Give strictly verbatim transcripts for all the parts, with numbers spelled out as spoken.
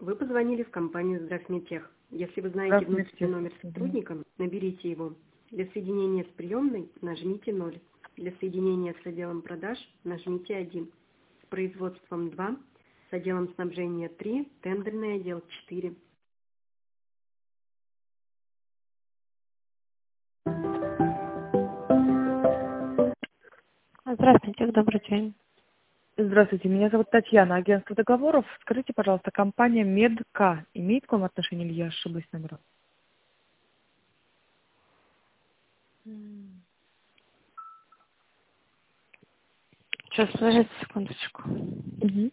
Вы позвонили в компанию «Здравсмедтех». Если вы знаете внутренний номер сотрудника, наберите его. Для соединения с приемной нажмите ноль. Для соединения с отделом продаж нажмите один. С производством два, с отделом снабжения три, тендерный отдел четыре. Здравствуйте, добрый день. Здравствуйте, меня зовут Татьяна, агентство договоров. Скажите, пожалуйста, компания Медка имеет к вам отношение или я ошиблась номером? Сейчас, подождите секундочку. Угу.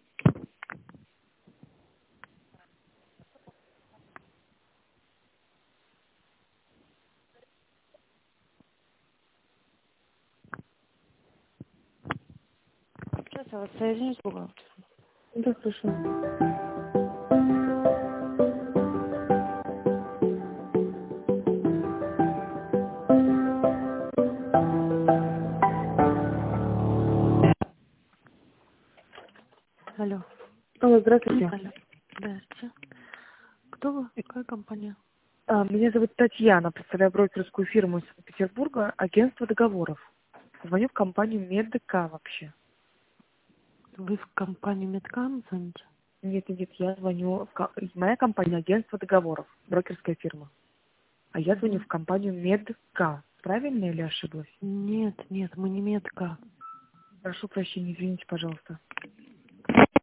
Сейчас я вас соединю с бухгалтером. Да, хорошо. Алло. Алло, здравствуйте. Алло. Здравствуйте. Кто вы? Какая компания? А, меня зовут Татьяна, представляю брокерскую фирму из Санкт-Петербурга, агентство договоров. Звоню в компанию Медка вообще. Вы в компанию Медкам звоните? Нет, нет, я звоню... В... ко- Моя компания агентство договоров, брокерская фирма. А я звоню в компанию Медка. Правильно или ошиблась? Нет, нет, мы не Медка. Прошу прощения, извините, пожалуйста.